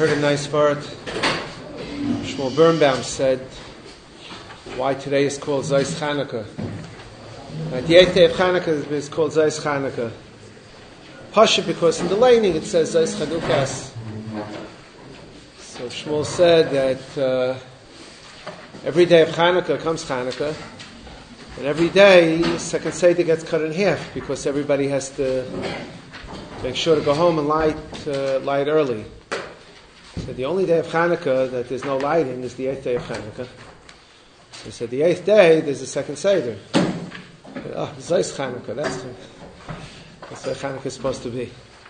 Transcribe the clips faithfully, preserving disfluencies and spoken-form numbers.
heard a nice word. Shmuel Birnbaum said why today is called Zayis Chanukah. Right, the eighth day of Chanukah is called Zayis Chanukah. Pasha, because in the laning it says Zayis Chanukas. So Shmuel said that uh, every day of Chanukah comes Chanukah, and every day second Seder gets cut in half because everybody has to make sure to go home and light uh, light early. So the only day of Chanukah that there's no lighting is the eighth day of Chanukah. So he said the eighth day there's a second Seder. Oh, Zayis Chanukah, that's that's what Chanukah is supposed to be.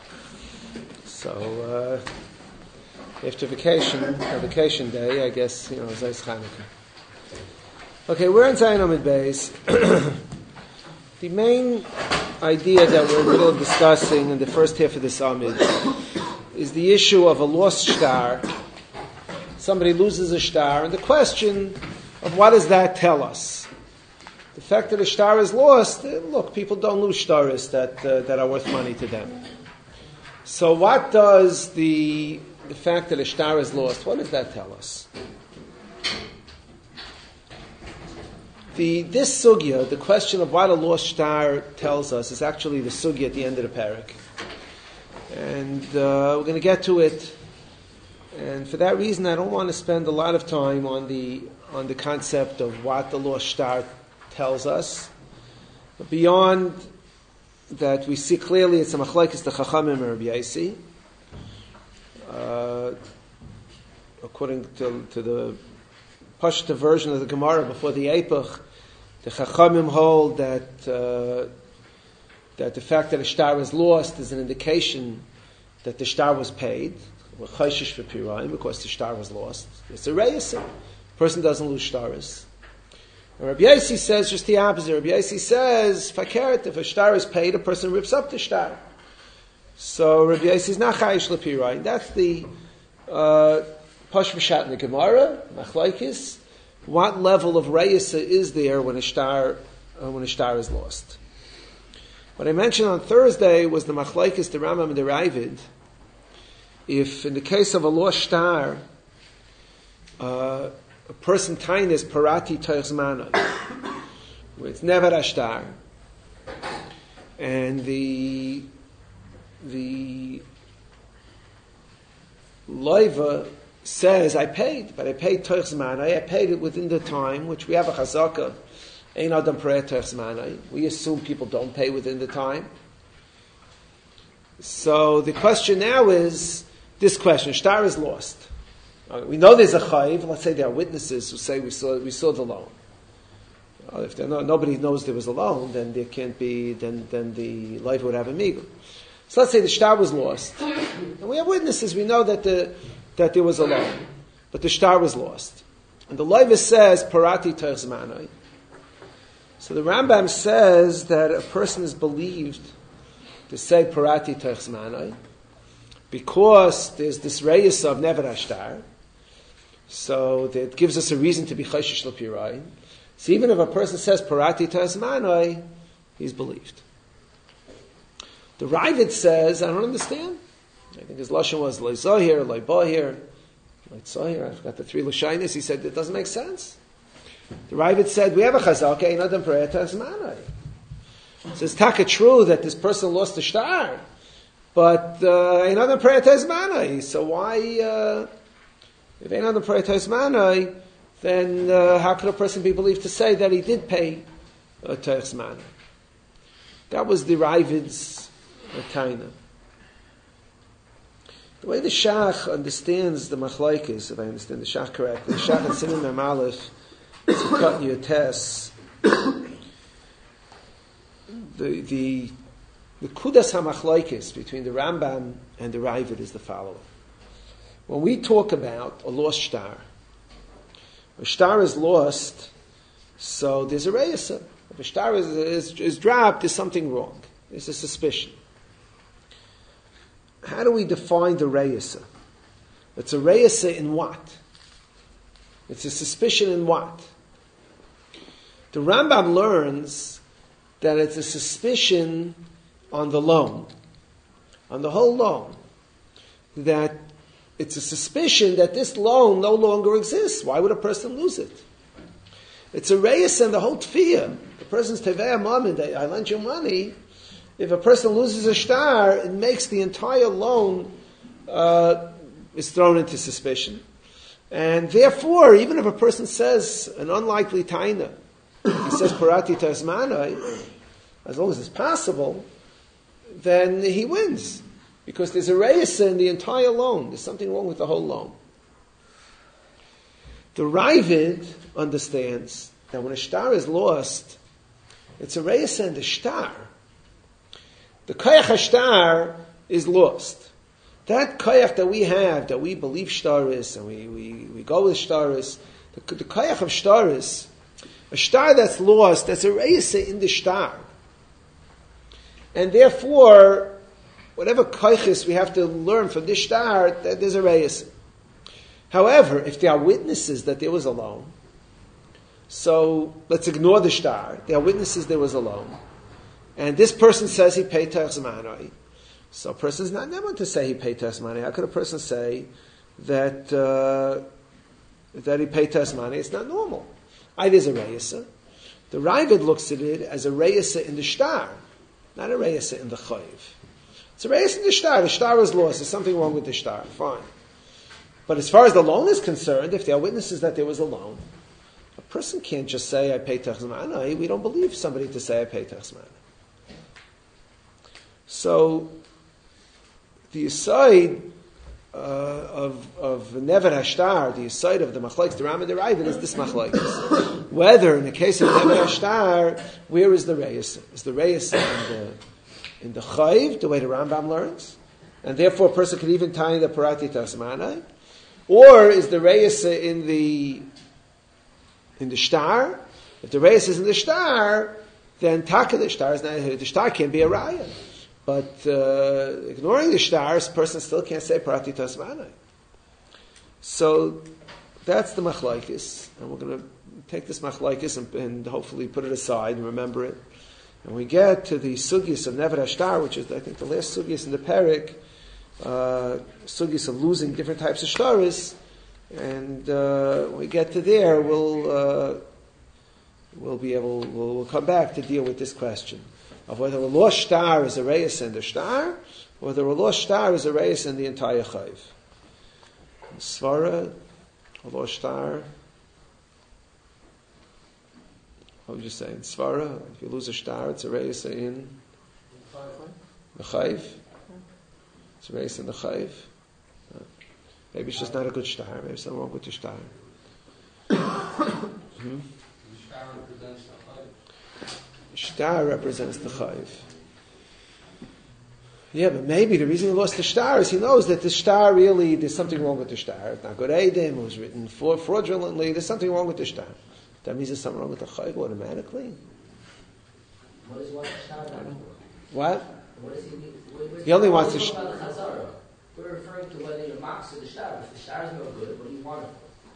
So uh, after vacation, a vacation day, I guess, you know, Zayis Chanukah. Okay, we're in Zayin Amid Beis. The main idea that we're in the middle of discussing in the first half of this Amid is the issue of a lost star. Somebody loses a star, and the question of what does that tell us? The fact that a star is lost, look, people don't lose stars that uh, that are worth money to them. So what does the the fact that a star is lost, what does that tell us? The this sugya, the question of what a lost star tells us, is actually the sugya at the end of the parak. And uh, we're going to get to it. And for that reason, I don't want to spend a lot of time on the on the concept of what the lost star tells us. But beyond that, we see clearly it's a machlekes the Chachamim and Rabbi Yosi. Uh, according to, to the Pashta version of the Gemara before the Eipach, the Chachamim hold that uh, that the fact that a star is lost is an indication that the star was paid. We're chayshish for pirayim because the star was lost. It's a reyes. A person doesn't lose stars. And Rabbi Yosi says just the opposite. Rabbi Yosi says, fakert, if a star is paid, a person rips up the star. So Rabbi Yosi is not chayish l'pirayim. That's the uh, Pash B'shat in the Gemara, machlaikis. What level of reyes is there when a star uh, when a star is lost? What I mentioned on Thursday was the machlaikis, the Rambam and the Ravid. If in the case of a lost star, uh, a person tain is parati toich zmanai, where it's never a star, and the the loiva says, I paid, but I paid toich zmanai, I paid it within the time, which we have a chazaka. Ein adam parei toich zmanai. We assume people don't pay within the time. So the question now is this question: star is lost. Uh, we know there's a chayiv. Let's say there are witnesses who say we saw we saw the loan. Uh, if no, nobody knows there was a loan, then there can't be. Then then the life would have a migul. So let's say the star was lost, and we have witnesses. We know that the that there was a loan, but the star was lost, and the life says parati toich zmanai. So the Rambam says that a person is believed to say parati toich zmanai because there's this reyes of never ashtar. So that gives us a reason to be chayshish l'pirayim. So even if a person says parati toich zmanai, he's believed. The Ravid says, I don't understand. I think his lashon was loy zohir, loy bohir, loy zohir. I forgot the three lashonos. He said it doesn't make sense. The Ravid said, we have a chazaka, ein adam parei toich zmanai. So it's taka true that this person lost the star, but ein adam parei toich zmanai. So why, uh, if ein adam parei toich zmanai, then uh, how could a person be believed to say that he did pay uh, toich zmanai? That was the Ravid's uh, taina. The way the Shach understands the machlaikis, if I understand the Shach correctly, the Shach and Siman Mem Aleph, to cut your tests. The the the kudas hamachlaikis between the Rambam and the Ravid is the following. When we talk about a lost star, a star is lost, so there's a reyes. If a star is, is is dropped, there's something wrong. There's a suspicion. How do we define the reyes? It's a reyes in what? It's a suspicion in what? The Rambam learns that it's a suspicion on the loan, on the whole loan, that it's a suspicion that this loan no longer exists. Why would a person lose it? It's a reis and the whole tefiyah. The person's tevei mammon, I lent you money. If a person loses a shtar, it makes the entire loan uh, is thrown into suspicion. And therefore, even if a person says an unlikely taina, he says parati tasmanai, as long as it's possible, then he wins. Because there's a reisa in the entire loan. There's something wrong with the whole loan. The Ravid understands that when a shtar is lost, it's a reisa in the shtar. The koyach hashtar is lost. That koyach that we have, that we believe shtar is, and we, we, we go with shtar is, the, the koyach of shtar is, a shtar that's lost, that's a reisa in the shtar. And therefore, whatever koyches we have to learn from this shtar, that there's a reisa. However, if there are witnesses that there was a loan, so let's ignore the shtar. There are witnesses there was a loan. And this person says he paid Tachzmanai. So a person's not never to say he paid Tachzmanai. How could a person say that uh, that he paid Tachzmanai? It's not normal. Either is a reisa. The Ravid looks at it as a reisa in the shtar, not a reisa in the chayv. It's a reisa in the shtar. The shtar was lost. There's something wrong with the shtar. Fine. But as far as the loan is concerned, if there are witnesses that there was a loan, a person can't just say, I paid Tachzmanai. We don't believe somebody to say, I paid Tachzmanai. So, the aside uh, of of Never Hashtar, the aside of the Machlokes, the Rambam, the Ravid, is this Machlokes. Whether in the case of Never Hashtar, where is the Reis? Is the Reis in the in the Chayv, the way the Rambam learns, and therefore a person could even tie the Parati Tasmanai, or is the Reis in the in the Shtar? If the Reis is in the Shtar, then Taka the Shtar is not, the Shtar can't be a Raya. But uh, ignoring the stars, a person still can't say Parati Tasmanai. So that's the machlokes, and we're going to take this machlokes and, and hopefully put it aside and remember it. And we get to the sugyas of Never Hashtar, which is I think the last sugyas in the parak, uh, sugyas of losing different types of shtaris, and uh, when we get to there, we'll uh, we'll be able we'll, we'll come back to deal with this question of whether a lost shtar is a reis in the shtar, or whether a lost shtar is a reis in the entire chayv. Svara, a lost shtar. What would you say? In Svara, if you lose a shtar, it's a reis in the chayv. It's a reis in the chayv. Maybe it's just not a good shtar. Maybe something wrong with the shtar. hmm? Shtar represents the chayv. Yeah, but maybe the reason he lost the shtar is he knows that the shtar really, there's something wrong with the shtar. It's not good Eidim, it was written fraudulently, there's something wrong with the shtar. That means there's something wrong with the chayv automatically. What is what shtar? What? What is he, what, he only wants the shtar. We're referring to whether you're mox or the shtar. If the shtar is no good, what do you want it for?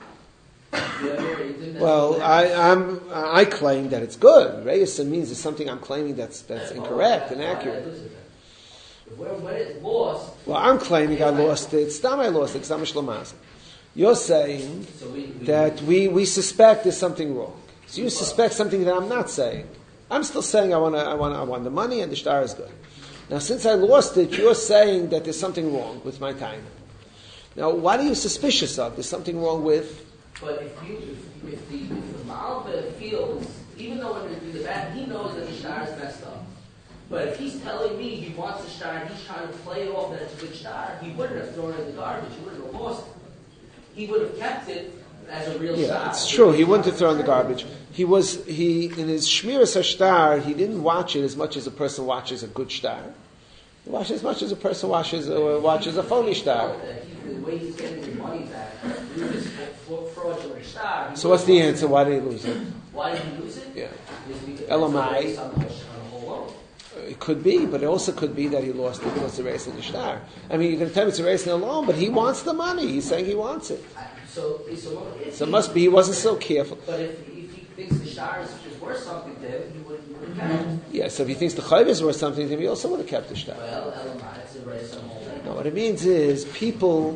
Well, I, I'm, I claim that it's good. Reis means it's something I'm claiming that's that's incorrect, inaccurate. When it's lost, well, I'm claiming I lost it. It's not I lost it. It's Shlamaz. You're saying that we, we suspect there's something wrong. So you suspect something that I'm not saying. I'm still saying I want I want I want the money and the shtar is good. Now, since I lost it, you're saying that there's something wrong with my time. Now, what are you suspicious of? There's something wrong with. But if you, if, if the, if the Malva feels, even though in the back he knows that the shtar is messed up, but if he's telling me he wants the shtar and he's trying to play it off that it's a good shtar, he wouldn't have thrown it in the garbage. He wouldn't have lost it. He would have kept it as a real yeah, shtar. Yeah, it's true. He wouldn't have thrown it in the garbage. He was he in his shmiras hashtar. He didn't watch it as much as a person watches a good shtar. He watched as much as a person watches uh, watches a phony shtar. The way he's getting his money back through this fraudulent shtar. So what's the answer? Why did he lose it? Why did he lose it? Yeah. Elamai. It could be, but it also could be that he lost it because it's a race in the shtar. I mean, you can tell him it's a race in the loan, but he wants the money. He's saying he wants it. So, so, if so it he, must be he wasn't so careful. But if, if he thinks the shtar is, is worth something to him, he would have kept it. Yeah, so if he thinks the chayv is worth something to him, he also would have kept the shtar. Well, Elamai, it's a race on the whole thing. No, what it means is people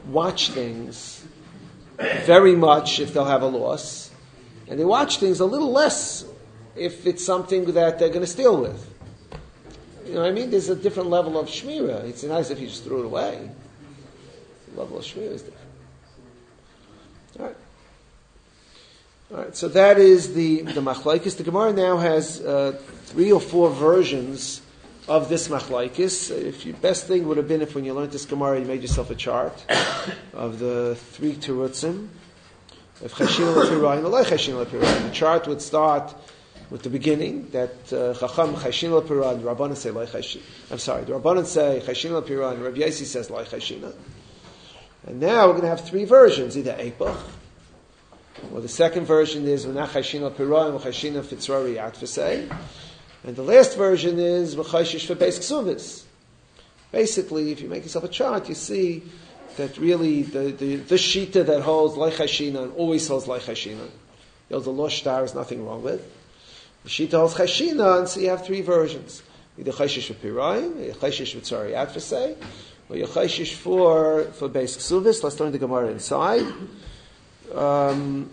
watch things very much if they'll have a loss, and they watch things a little less if it's something that they're going to steal with. You know what I mean? There's a different level of shmira. It's nice if you just threw it away. The level of shmira is different. All right. All right. So that is the the machlokes. The Gemara now has uh, three or four versions of this machlokes. If your best thing would have been if when you learned this Gemara you made yourself a chart of the three terutzim. If chashin l'pirayin or chashin l'pirayin, the chart would start with the beginning that uh, chacham chashin l'pirayin, the Rabbanan say loy chashin. I'm sorry, the Rabbanan say chashin l'pirayin, Rabbi Yossi says loy chashina. And now we're going to have three versions, either eipach, or the second version is v'nach chashin l'pirayin or chashina fitzrari atfasei. And the last version is v'chayshish for beis ksuvis. Basically, if you make yourself a chart, you see that really the the, the shita that holds loy chashina and always holds loy chashina, the losh star is nothing wrong with. The shita holds chashina, and so you have three versions: either chayshish for pirayim, chayshish for tzari atfasei, or chayshish for for beis ksuvis. Let's learn the Gemara inside. Um,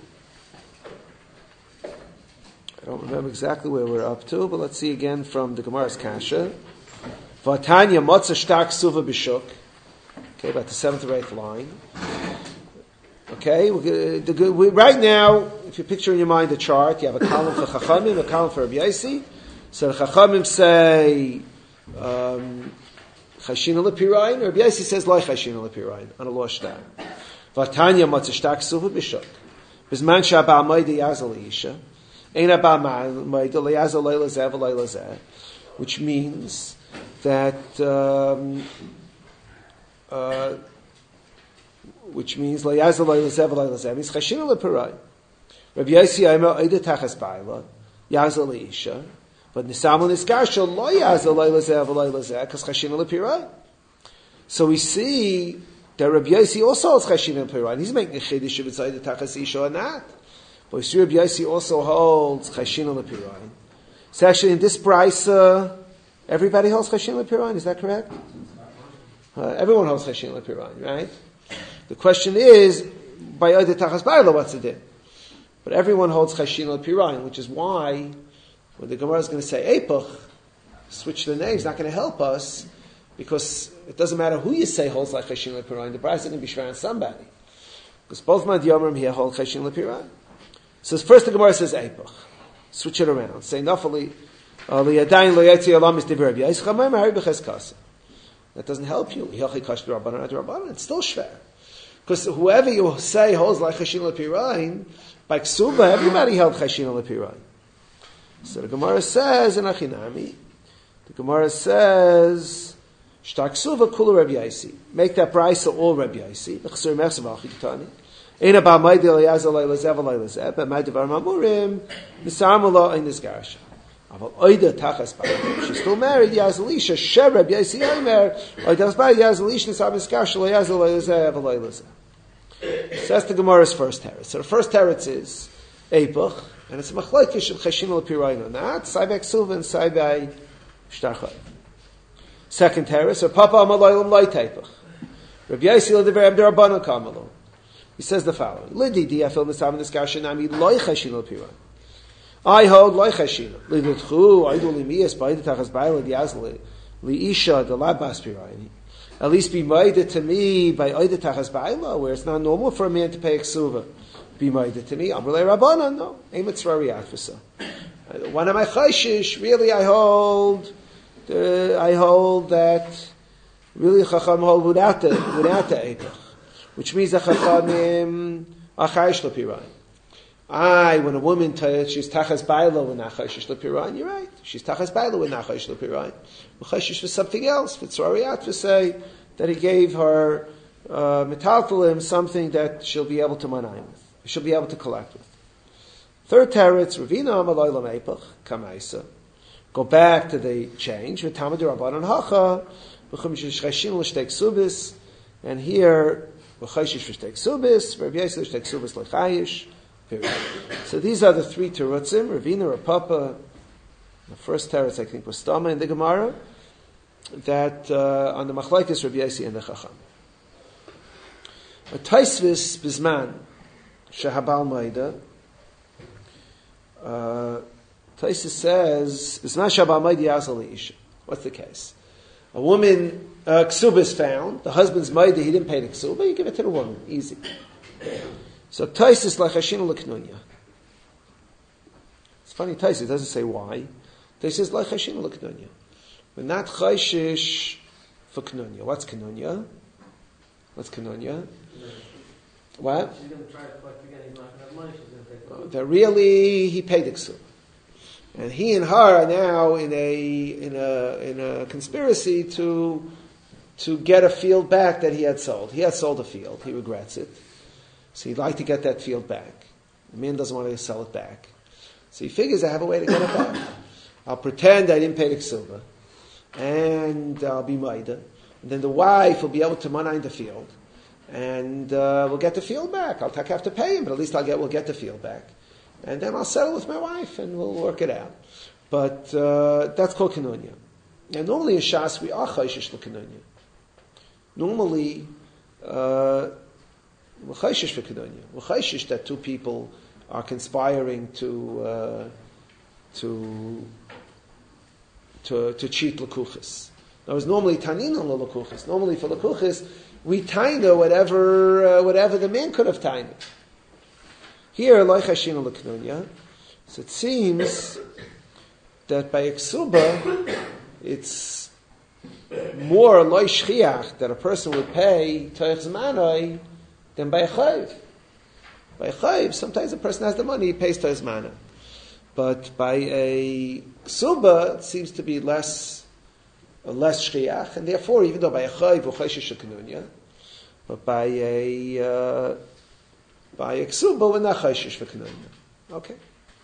I don't remember exactly where we're up to, but let's see again from the Gemara's Kasha. Vatanya motzah shtar ksuva b'shuk. Okay, about the seventh or eighth line. Okay, we're, the, we, right now, if you picture in your mind the chart, you have a column for Chachamim, a column for Rabbi Yossi. So the Chachamim say um, Chashina l'pirayin, Rabbi Yossi says Lo Chashina l'pirayin on a losh star. Vatanya motzah shtar ksuva b'shuk. B'zman she'abal moide yazal isha. Which means that, um, uh, which means means chashina lepirai. Rabbi Yossi Aimer oida tachas ba'ila yazal leisha, but nisamu niskarsha lo yazal leilazeh v'leilazeh because chashina lepirai. So we see that Rabbi Yossi also holds chashina lepirai. He's making a chiddush if it's oida tachas isha or not. But Rabbi Yossi also holds chashina l'pirayin. So actually, in this brisa, everybody holds chashina l'pirayin. Is that correct? Uh, everyone holds chashina l'pirayin, right? The question is, by oida tachas ba'ila, what's the din? But everyone holds chashina l'pirayin, which is why when the Gemara is going to say eipach, switch the names, not going to help us because it doesn't matter who you say holds like chashina l'pirayin. The brisa is going to be shvar on somebody because both man yomrim here hold chashina l'pirayin. So first the Gemara says eipach. Switch it around. Say nafali liyadayin loyetzi alam is divrei Rabbi Yossi Mari b'ches kasa. That doesn't help you. It's still shver. Because whoever you say holds like chashin l'pirayin, by ksuba everybody held chashin l'pirayin. So the Gemara says in Achinami, the Gemara says shtar ksuva kula Rabbi Yossi. Make that brisa all Rabbi Yossi. L'chsur mechsav al-chikitani. Ein about my deal yazal leilazeh v'leilazeh, but my devar mamurim nisarmula in this garsha. Aval oida tachas ba'im. She's still married. Yazal isha sher Rabbi Yossi Aimer oida tachas ba'im yazal isha nisar misgarsha leilazeh leilazeh v'leilazeh. So that's the Gemara's first teretz. So the first teretz is eipach, and it's a machlokes of chashin l'pirayin or not. Saibek suva and saibek shtar chayiv. Second teretz, or papa amalaylam loy teipach. Rabbi Yossi l'divrei Rabbanan kamalon. He says the following: Lididi, I feel this time in this discussion. I mean, loy chashin l'pirayin. I hold loy chashina. Lidutchu, I do limias by the tachas ba'ila diazli liisha the labas pirayin. At least be made to me by oida tachas ba'ila, where it's not normal for a man to pay ksuva. Be made to me. Amrulei Rabbanan, no. Aim etzrari atfasa. One of my chayshish, really, I hold. Uh, I hold that really chacham hold without the without the eipach. Which means that Chachamim are chayish l'pirayin. Aye, when a woman tells she's tachas ba'ila with nachayish l'pirayin, you're right. She's tachas ba'ila with nachayish l'pirayin. Chayish for something else. For tzariyat, for say that he gave her uh, metaltalim something that she'll be able to manayim with. She'll be able to collect with. Third teretz, Ravina amalaylam eipach kamaisa. Go back to the change. V'tamad rabbanan hacha v'chum shechashin l'shtei ksubis, and here. So these are the three terutzim. Ravina, Rapapa, the first teretz I think was Stama in the Gemara, that uh, on the machlokes Rabbi Yossi and the Chacham. A Taisvis Bizman Shehabal Maida. Uh, Taisvis says Bizman Shehabal Maida Yazal Isha. What's the case? A woman, uh, ksuba is found. The husband's maida, he didn't pay the ksuba. You give it to the woman, easy. So Taisvis Lachashinu L'Knunya. It's funny, Taisvis doesn't say why. Taisvis Lachashinu L'Knunya. We're not chayshish for knunya. What's knunya? What's knunya? What? She's going to try to collect again. He's not going to have money. She's going to take the money. That really he paid the ksuba, and he and her are now in a in a in a conspiracy to to get a field back that he had sold. He had sold a field. He regrets it, so he'd like to get that field back. The man doesn't want to sell it back, so he figures I have a way to get it back. I'll pretend I didn't pay the ksuba, and I'll be maida, and then the wife will be able to money the field. And uh, we'll get the field back. I'll have to pay him, but at least I'll get we'll get the field back, and then I'll settle with my wife, and we'll work it out. But uh, that's called kinunya. And normally in Shas we are chayshish l'kinunya. Normally, uh, we're chayshish for kinunya. We're chayshish that two people are conspiring to uh, to to to cheat l'kuchis. Now, it's normally tanina l'kuchis. Normally for l'kuchis, we taina whatever uh, whatever the man could have taina. Here, loy chashina l'knunya. So it seems that by ksuba, it's more loy shchiach that a person would pay toich zmanoi than by a chayiv. By a chayiv, sometimes a person has the money, he pays toich zmanoi. But by a ksuba, it seems to be less. less shchiach, and therefore, even though by a chayiv or chayshish knunya, but by a uh, by a ksuba we're not chayshish for knunya. Okay.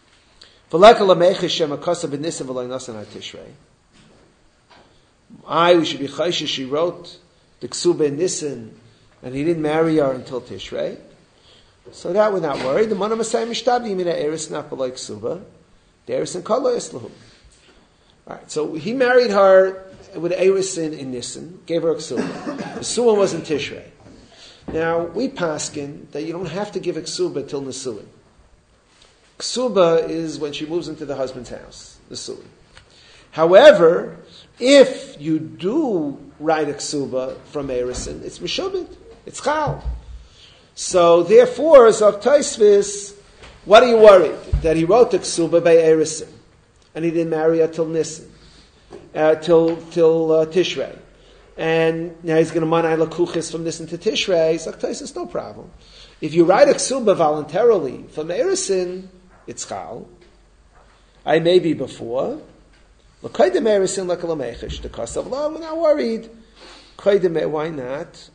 I we should be chayshish. She wrote the ksuba in Nisan, and he didn't marry her until Tishrei. So that we're not worried. The mana masay mishtabdi mina eris not below ksuba. The eris and kol lo yislahu. All right. So he married her with Eirisin in Nisan, gave her a ksuba. The suin was in Tishrei. Now, we paskin that you don't have to give a ksuba till Nisuin. Ksuba is when she moves into the husband's house, the suin. However, if you do write a ksuba from Eirisin, it's mishubit, it's chal. So, therefore, Zav Taisvis, what are you worried? That he wrote the ksuba by Eirisin, and he didn't marry her till Nisan. Uh, till till uh, Tishrei, and now he's going to manai lakuchis from this into Tishrei. He's like, it's no problem. If you write a ksuba voluntarily from Eirisin, it's chal. I maybe before. L'kaydem Eirisin l'kalamechish. The kasav law, we're not worried. Kaydem, why not?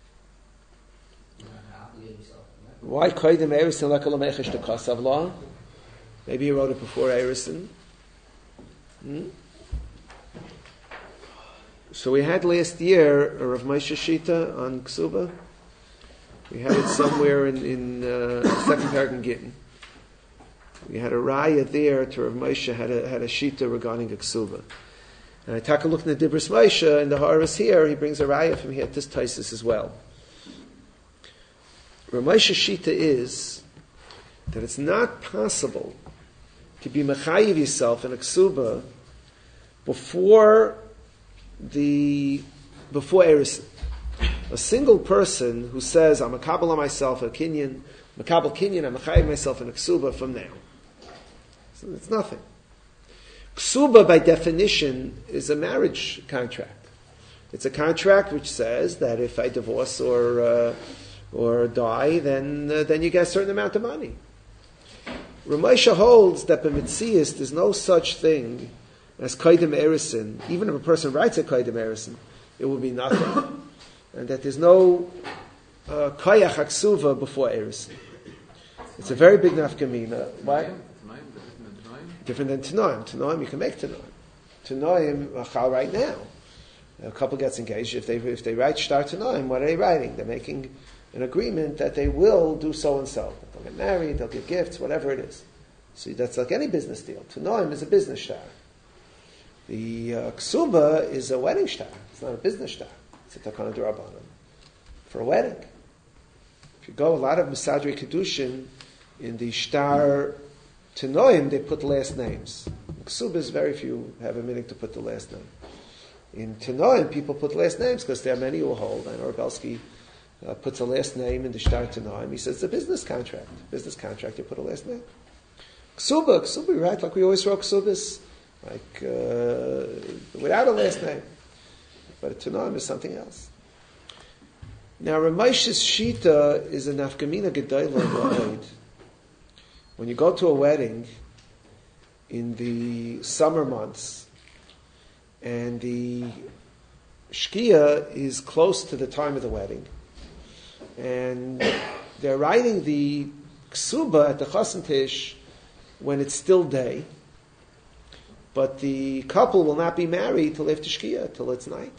Why kaydem Eirisin l'kalamechish? The kasav law. Maybe he wrote it before Eirisin. Hmm? So we had last year a Rav Moshe Shita on Ksuba. We had it somewhere in, in uh, second parak in Gittin. We had a raya there to Rav Moshe had a had a Shita regarding a Ksuba. And I take a look in the Dibros Moshe, and the Haras here, he brings a raya from here at this Taisus as well. Rav Moshe Shita is that it's not possible to be mechayiv yourself in a Ksuba before the before Eirisin. A single person who says, I'm a kabbalah myself, a kinyan, I'm a kabbal kinyan, I'm a chayiv myself in a ksuba from now. So it's nothing. Ksuba, by definition, is a marriage contract. It's a contract which says that if I divorce or uh, or die, then uh, then you get a certain amount of money. Ramesha holds that by Mitzias there's no such thing as kaidem erisin. Even if a person writes a kaidem erisin, it will be nothing. And that there's no uh, kayach aksuva before erisin. It's a very big nafkamina. Why? Different than Tanoim. Tanoim, you can make Tanoim. Tanoim, achal right now. A couple gets engaged. If they if they write Shtar Tanoim, what are they writing? They're making an agreement that they will do so and so. They'll get married, they'll give gifts, whatever it is. See, that's like any business deal. Tanoim is a business shtar. The uh, ksuba is a wedding shtar. It's not a business shtar. It's a takana d'rabbanan for a wedding. you go, a lot of Mesadrei Kedushin, in the Shtar Tanoim, they put last names. In Ksubas, very few have a meaning to put the last name. In Tanoim, people put last names because there are many who hold. I know Belsky uh, puts a last name in the Shtar Tanoim. He says it's a business contract. Business contract, you put a last name. Ksuba, Ksuba, right? Like we always wrote Ksubas, like uh, without a last name. But a Tanoim is something else. Now, Ramesh's Shita is a nafkamina gedayla ba'od. When you go to a wedding in the summer months, and the shkia is close to the time of the wedding, and they're writing the ksuba at the chassan tish when it's still day, but the couple will not be married till after shkia, till it's night.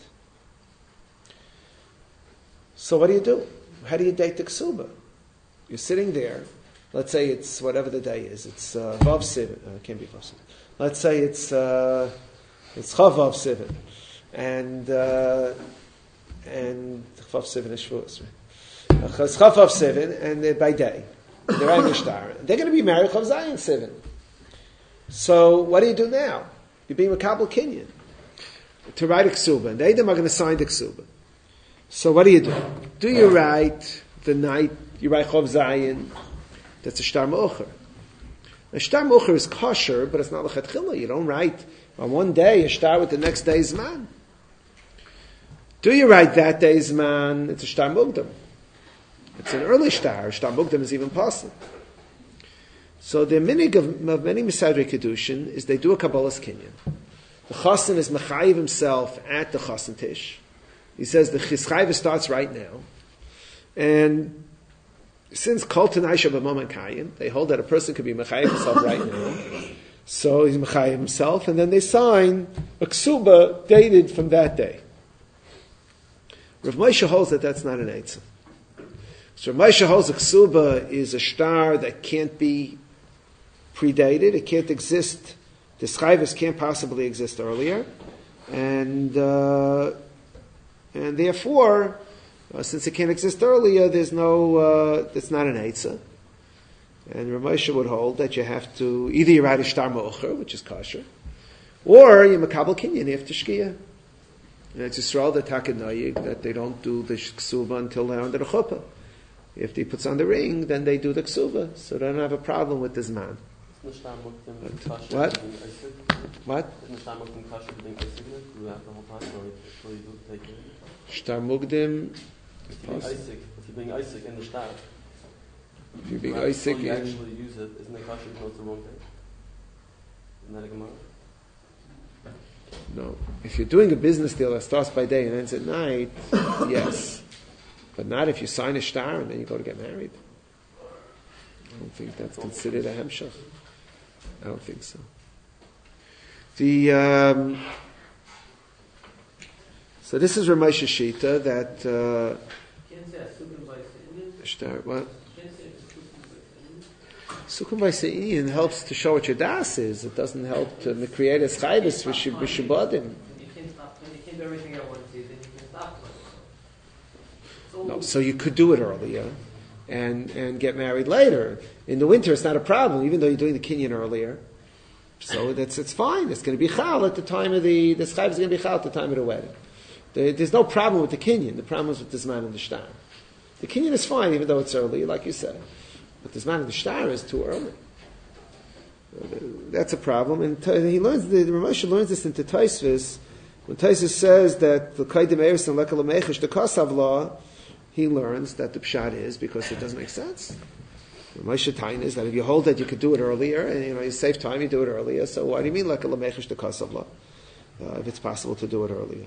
So what do you do? How do you date the ksuba? You're sitting there. Let's say it's whatever the day is. It's uh, Vav Sivan. Uh, it can't be Vav Sivan. Let's say it's uh, it's Chav Vav Sivan, and uh, and Vav Sivan is Shavuos. Right? Uh, it's Chav Vav Sivan, and they're by day they're writing a shtar. They're going to be married Chav Zayin Sivan. So what do you do now? You're being a Kabul Kinyan to write a ksuba, and they them are going to sign the ksuba. So what do you do? Do you write the night? You write Chav Zayin. That's a shtar mocher. A shtar mocher is kosher, but it's not lechatchila. You don't write on one day a shtar with the next day's man. Do you write that day's man? It's a shtar mugdam. It's an early shtar. Shtar mugdam is even possible. So the minig of, of many Mesadrei Kedushin is they do a Kabbalah's Kinyan. The chassan is mechayiv himself at the chassan tish. He says the chischayva starts right now, and since Kol Tanai Shabbat Kayin, they hold that a person could be Mechayiv himself right now. So he's Mechayiv himself, and then they sign a ksuba dated from that day. Rav Moshe holds that that's not an Eitzah. So Rav Moshe holds a ksuba is a shtar that can't be predated, it can't exist, the Schayvus can't possibly exist earlier, and, uh, and therefore, Uh, since it can't exist earlier, there's no, uh, it's not an Eitzah. And Rav Moshe would hold that you have to, either you write a shtar mocher, which is kosher, or you makabel kinyan after shkia. And it's Yisrael, the takanayik, that they don't do the ksuba until they're under the chuppah. If he puts on the ring, then they do the ksuba, so they don't have a problem with this man. What? What? Shtar mugdim. If you're being Isaac, if you're being Isaac in the shtar, if you're being Isaac, you actually use it. Isn't it kosher to know it's the wrong day? Isn't that a gemara? No. If you're doing a business deal that starts by day and ends at night, yes, but not if you sign a shtar and then you go to get married. I don't think that's considered a hemshach. I don't think so. The um, so this is Ramesha Shita that. Uh, Shtar, what? Sukkah by Se'in helps to show what your das is. It doesn't help to create a schayvus for Shabbatim. You can't stop. When you can't do everything at once, then you can stop. No, so you could do it earlier and and get married later. In the winter, it's not a problem, even though you're doing the kinyan earlier. So that's it's fine. It's going to be chal at the time of the the schayvus is going to be chal at the time of the wedding. There, there's no problem with the kinyan. The problem is with the zman and the shtar. The kinyan is fine, even though it's early, like you said. But the zman and the shtar is too early. That's a problem. And he learns, the Ramosha learns this into Taisvis. When Taisvis says that the Kaidim Eris and Lekal Mechish, the Kasav law, he learns that the pshat is because it doesn't make sense. Ramosha Tain is that if you hold that you could do it earlier, and you know you save time, you do it earlier. So why do you mean Lekal Mechish, the Kasav law? Uh, if it's possible to do it earlier.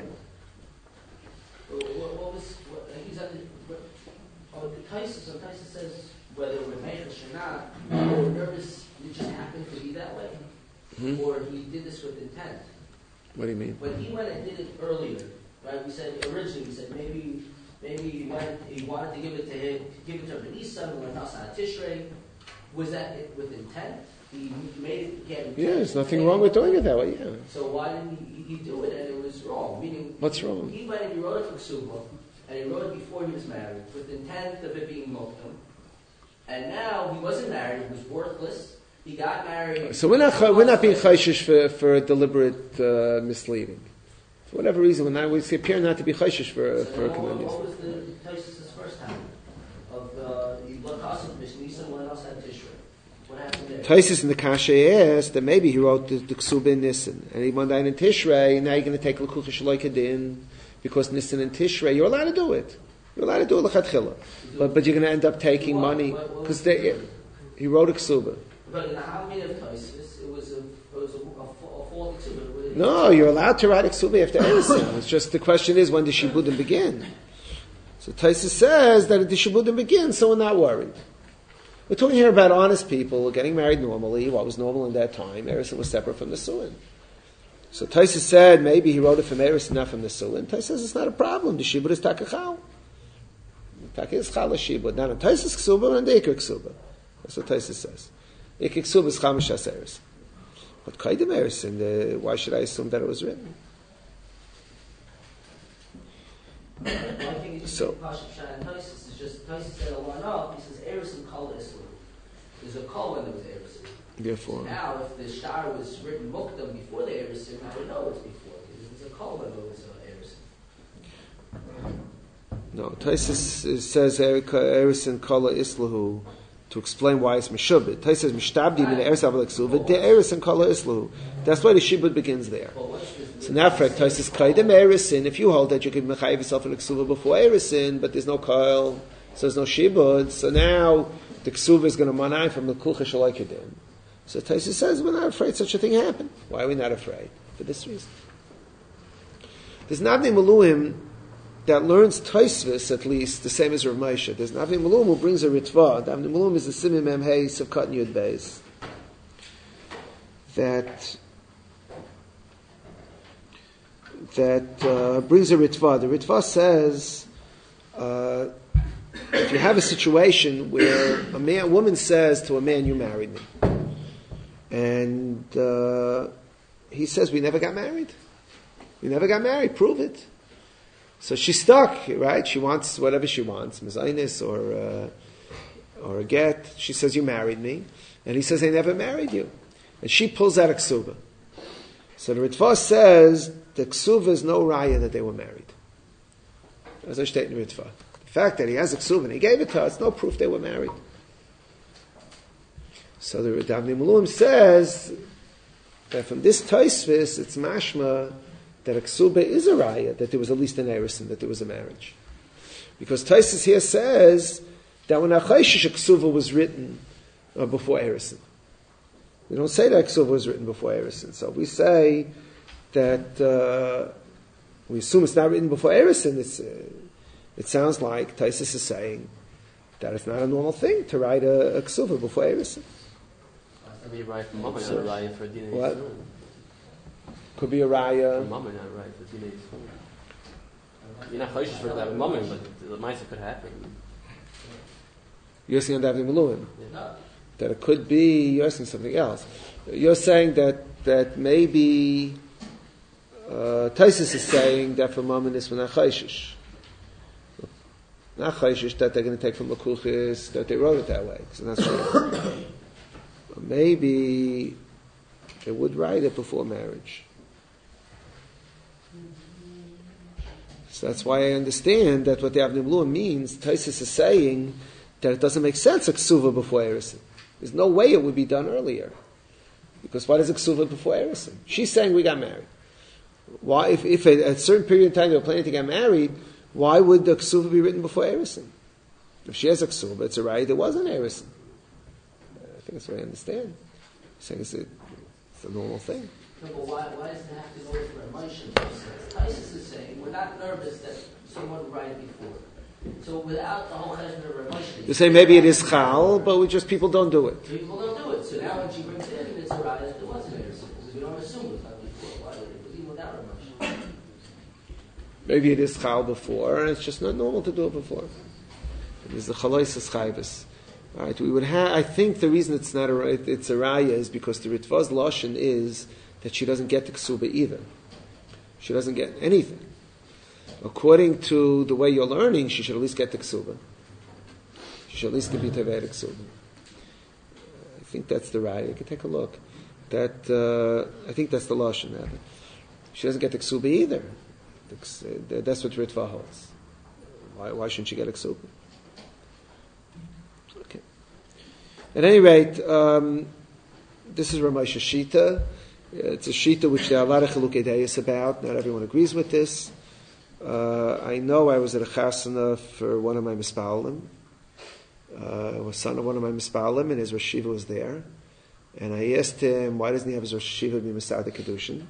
What was what, he's on the, oh, the Taisus, so Taisus says whether we're Mechish or not, they were nervous. It just happened to be that way, Mm-hmm. or he did this with intent. What do you mean? When he went and did it earlier, right? We said originally, we said maybe maybe he went, he wanted to give it to him, give it to Benisan or Nasa Tishrei. Was that it with intent? He made it again. Yeah, there's nothing wrong with doing it that way. Yeah. So why didn't he, he do it and it was wrong? Meaning, What's wrong? He went and he wrote it for Suba, and he wrote it before he was married, with the intent of it being muktam. And now he wasn't married; it was worthless. He got married. So we're not we're not being chayshish for for deliberate uh, misleading. For whatever reason, when I we appear not to be chayshish for So for what, commandments. what was the Tosfos' first time of the Lakasa Mishnah? One else had Tishrei. What happened there? Taisus in the Kasha asked that maybe he wrote the, the Ksuba in Nisan, and he went down in Tishrei, and now you're going to take L'kucha Shaloi Kedin, because Nisan and Tishrei, you're allowed to do it. You're allowed to do it L'chatchila. But, but you're going to end up taking What? money, What- what because was they, the- he wrote a Ksuba. But in the Hamid of Tosfos, it was a it was a, a, a faulty Ksubah. No, you're allowed to write a Ksuba after Eresin. It's just the question is, when does Shibudim begin? So Taisus says that the Shibudim begins, so we're not worried. We're talking here about honest people getting married normally. What was normal in that time? Eresin was separate from the Suin. So Taisus said maybe he wrote it from Eresin, not from the Suin. Taisus says it's not a problem. The Shibud is Takachal. Takach is Chal Shibud. Not on Taisus Ksuba, but on the Iker Ksuba. That's what Taisus says. Iker Ksuba is Chamashas Eresin. But Kaidim Eresin, why should I assume that it was written? I think it's So- so, Pashat Shah and Tosfos is just Tosfos said a line up. He says Eresin Kol Islu. There's a Kol when there was Eresin. Therefore, Now, if the star was written Mukdam before the Eresin, I would know it's before. Because there's a Kol when there was uh, Eresin. no. Taisus says Eresin Kala Islahu to explain why it's Meshubit. Taisus says Mishtabdi min Eresin Avalek Suva de Eresin Kala Islahu. That's why the Shibud begins there. Well, what's this? So now, for Taisus Kaidim Eresin, if you hold that you can mechayiv yourself in a Ksuva before Eresin, but there's no Kal, so there's no Shibud, so now the Ksuva is going to manai from the Kulcha Shalai Kedim. So Taisus says we're not afraid such a thing happened. Why are we not afraid? For this reason. There's Navnei Maluim that learns Taisvis, at least, the same as Rav Moshe. There's Navnei Maluim who brings a Ritva. Navnei Maluim is the Simim Mem Hey Sivkat and Yud Beis. That that uh, brings a Ritva. The Ritva says uh, if you have a situation where a man, a woman says to a man, "You married me," and uh, he says, "We never got married. We never got married. Prove it." So she's stuck, right? She wants whatever she wants, mezainis or uh, or a get. She says, "You married me," and he says, "I never married you," and she pulls out a ksuba. So the Ritva says the ksuba is no raya that they were married. As I state in the Ritva, the fact that he has a ksuba and he gave it to her, it's no proof they were married. So the Navnei Maluim says that from this Tosfos, it's mashma that a ksuba is a raya, that there was at least an eresin, that there was a marriage. Because Tosfos here says that when Achayshish a ksuba was written uh, before eresin. We don't say that ksuba was written before eresin. So we say that uh, we assume it's not written before eresin. It's, uh, it sounds like Tosfos is saying that it's not a normal thing to write a, a ksuba before eresin. I mean, right for Mama, not a raya for Dina What? Yisrael. Could be a For raya. Mama, not right for Dina Yisrael. You're not chayshish for that with Mama, but the Maisa could happen. You're saying Navnei Maluim. No. That it could be, you're saying something else. You're saying that that maybe uh, Tosfos is saying that for Mammon is not chayshish. Not chayshish that they're going to take from Lakuchis, that they wrote it that way. So that's right. Maybe they would write it before marriage. So that's why I understand that what the Avnei Maluim means, Tosfos is saying that it doesn't make sense a ksuva before eresin. There's no way it would be done earlier. Because why does a ksuva before eresin? She's saying we got married. Why, if, if at a certain period of time they were planning to get married, why would the ksuva be written before eresin? If she has a ksuva, it's a right, there was an eresin. I think that's what I understand. Saying it's a, it's a normal thing. No, but why, why does it have to go through a motion process? Tosfos is saying we're not nervous that someone would write it before. So without the whole cheshbon of Ramoshi, You say maybe it is chal, but we just people don't do it. people don't do it. So now when she brings it in, it's a right that there wasn't a because we don't assume it was not before. Why would it was even without Ramoshi? Maybe it is chal before, and it's just not normal to do it before. It is the chalois chayvus. All right, we would have. I think the reason it's not a it's a raya is because the Ritva's lashon is that she doesn't get the ksuba either. She doesn't get anything. according to the way you're learning, she should at least get the ksuba. She should at least be Tevei ksuba. I think that's the right. You can take a look. That uh, I think that's the lashon. Rather, she doesn't get the ksuba either. The, that's what Ritva holds. Why, why shouldn't she get a ksuba? Okay. At any rate, um, this is Ramesha Shita. It's a Shita which there are a lot of Chilukei Deis about. Not everyone agrees with this. Uh, I know I was at a chasana for one of my mispalim. Uh, was son of one of my mispalim, and his Rosh Yeshiva was there. And I asked him, why doesn't he have his Rosh Yeshiva be Masada Kedushin?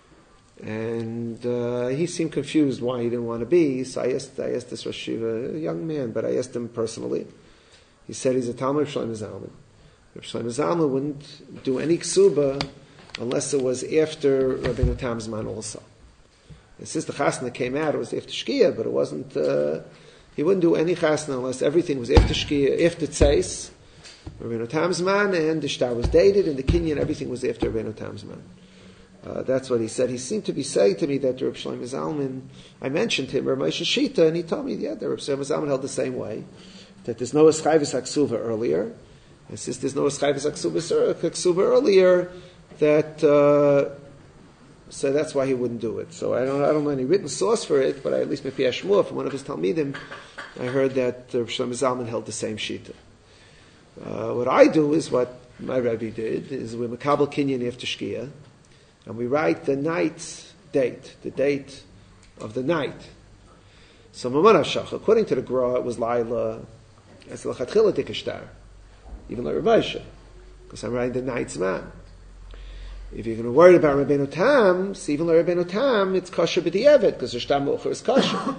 And uh, he seemed confused why he didn't want to be. So I asked, I asked this Rosh Yeshiva, a young man, but I asked him personally. He said he's a Talmud of Shlomo Zalman. Shlomo Zalman wouldn't do any ksuba unless it was after Rabbeinu Tam's man also. And since the chasna came out, it was after Shkia, but it wasn't, uh, he wouldn't do any chasna unless everything was after Shkia, after Tzeis, Rabbeinu Tam's man, and the shtar was dated, and the kinyan, everything was after Rabbeinu Tam's man. Uh, that's what he said. He seemed to be saying to me that Reb Shlomo Zalman, I mentioned him, Reb Moshe Shita, and he told me, yeah, the Reb Shlomo Zalman held the same way, that there's no Eschayvis Aksuva earlier, and since there's no Eschayvis Aksuva earlier, that, uh, so that's why he wouldn't do it. So I don't, I don't know any written source for it, but I, at least Mepi Ashmur, from one of his Talmidim, I heard that uh, Shlomo Zalman held the same Shita. Uh, what I do is what my Rebbe did, is we Makabel Kinyan after Shkia, and we write the night date, the date of the night. So Maman Hashach, according to the Gra, it was Laila, as L'chatchila Dikashtar, even like Rav Moshe, because I'm writing the night's man. If you're going to worry about Rabbeinu Tam, so even like Rabbeinu Tam, it's kosher b'di'evet, because the Shtar Mocher is kosher.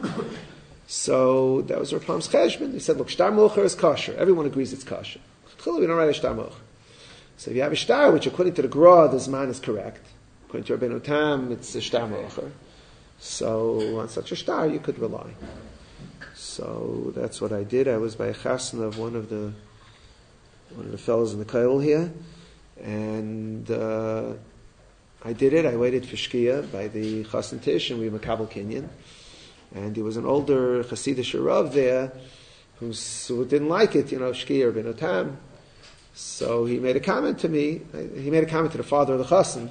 So that was Rav Pam's cheshbon. He said, look, Shtar Mocher is kosher. Everyone agrees it's kosher. L'chatchila, we don't write a Shtar Mocher. So if you have a Shtar, which according to the Gra, the Zman is correct, according to Rabbeinu Tam, it's a Shtar Mocher. So on such a Shtar, you could rely. So that's what I did. I was by a chasna of one of the one of the fellows in the koil here, and uh, I did it. I waited for Shkia by the Chassan Tish, and we were Makabel Kinyan. And there was an older Hasidic Rav there who didn't like it, you know, Shkia or Rabbeinu Tam. So he made a comment to me. He made a comment to the father of the Chassan.